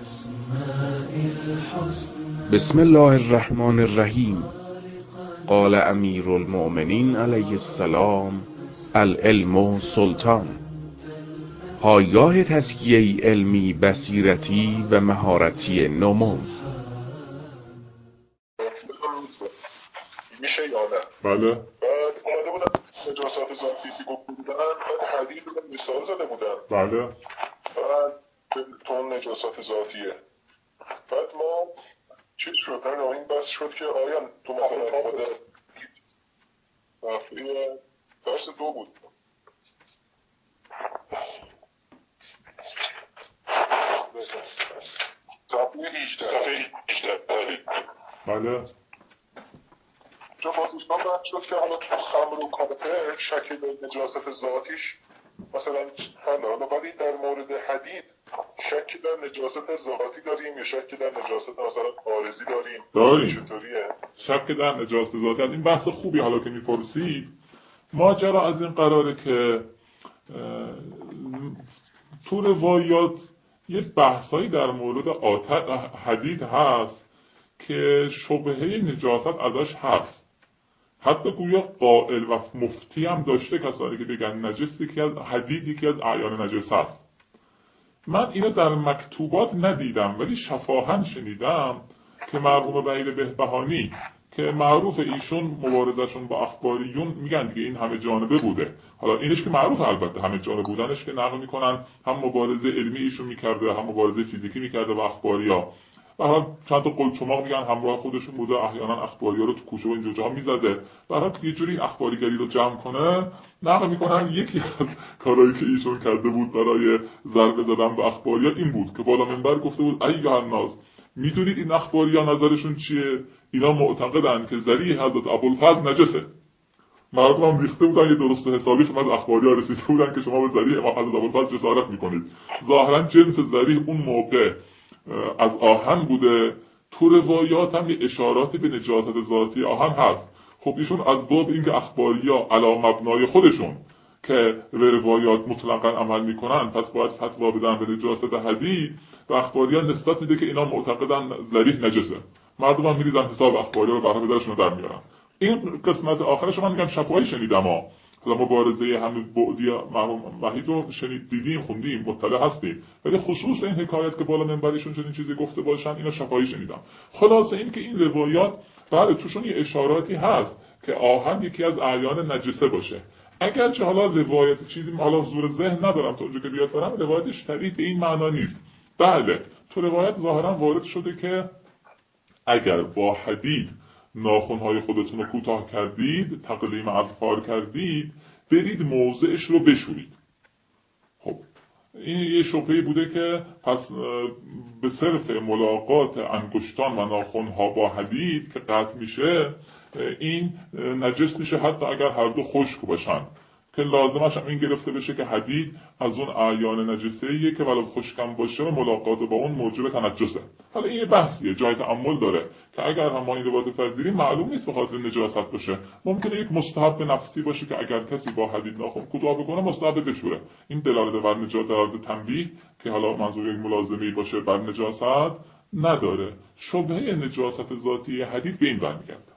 بسم الله الرحمن الرحیم. قال امیر المؤمنین علیه السلام: العلم سلطان. پایگاه تزکیه علمی، بصیرتی و مهارتی نمو. میشه یا نه؟ بله. بعد اومده بودن نجاست ذاتی که گفته بودن، بعد حدید رو مثال زده بودن. بله. بعد تو نجاست ذاتیه. بعد ما چیز شد در این بحث شد که آیا تو مثلا خود دفعه درس 2 بود. صفحه 18. بله. چون بازیستان بحث شد که حالا تو خمر و کافر شکل نجاست ذاتیش مثلا حالا ولی در مورد حدید شک در نجاست ذاتی داریم یا شک در نجاست مثلا عارضی داریم؟ چطوریه؟ شک در نجاست ذاتی. این بحث خوبی حالا که میپرسید. ماجرا از این قراره که تو روایات یه بحثایی در مورد حدید هست که شبهه نجاست ازش هست. حتی گویا قائل و مفتی هم داشته کسانی که بگن نجسی که از حدیدی که از اعیان نجس هست. من اینو در مکتوبات ندیدم ولی شفاهن شنیدم که مرحوم وحید بهبهانی که معروف ایشون مبارزشون با اخباریون میگن دیگه این همه جانبه بوده. حالا اینش که معروف البته همه جانبه بودنش که نقل میکنن هم مبارزه علمی ایشون میکرده هم مبارزه فیزیکی میکرده با اخباریا. به هر حال چند تا قلچماق میگن همراه خودشون بوده، احیانا اخباریا رو تو کوچه و اینجور جاها میزده. به هر حال یه جوری اخباریگری رو جمع کنه نقل میکنن یکی از کارهایی که ایشون کرده بود برای ضربه زدن به اخباریا این بود که بالا منبر گفته بود ایها الناس، میدونید این اخباریا نظرشون چیه؟ اینا معتقدن که ذریح حضرت ابوالفضل نجسه. مردم هم ریخته بودن یه درست حسابی که از اخباریا رسیده بودن که شما به ذریح حضرت ابوالفضل جسارت میکنید. ظاهرا جنس ذریح اون موقع از آهن بوده. تو روایات هم یه اشاراتی به نجاست ذاتی آهن هست. خب ایشون از باب اینکه اخباریا علی مبنای خودشون که به روایات مطلقاً عمل میکنن پس باید فتوا بدن به نجاست حدید و اخباریا نسبت میده که اینا معتقدن ذریح نجسه. مردم هم میریزن حساب اخباریا رو برای درشون در میارن. این قسمت آخرش من میگم شفاهی شنیدم ها. حالا مبارزه همون بعدی مرحوم وحید رو دیدیم خوندیم مطلع هستیم ولی خصوص این حکایت که بالا منبرشون چنین چیزی گفته باشن اینو شفاهی شنیدم. خلاصه این که این روایات بله توشون یه اشاراتی هست که آهن یکی از اعیان نجسه باشه. اگرچه حالا روایت چیزی حالا زور ذهن ندارم تا اونجا که بیاد برم روایتش صریح به این معنا نیست. بله تو روایت ظاهرا وارد شده که اگر با حدید ناخن‌های خودتون رو کوتاه کردید، تقلیم اظفار کردید، برید موضعش رو بشورید. خب این یه شبهه‌ای بوده که پس به صرف ملاقات انگشتان و ناخن‌ها با حدید که قطع میشه این نجس میشه حتی اگر هر دو خشک باشن که لازمش هم این گرفته بشه که حدید از اون اعیان نجسه‌ایه که ولو خشکم باشه و ملاقات با اون موجب تنجسه. حالا این یه بحثیه جای تأمل داره که اگر هم ما این رو بپذیریم معلوم نیست به خاطر نجاست باشه. ممکنه یک مستحب نفسی باشه که اگر کسی با حدید ناخن کوتاه بکنه مستحب بشوره. این دلالت بر نجاست دلالت تنبیه که حالا منظور یک ملازمه‌ای باشه بر نجاست نداره. شبهه نجاست ذاتی حدید به این برمیگرده.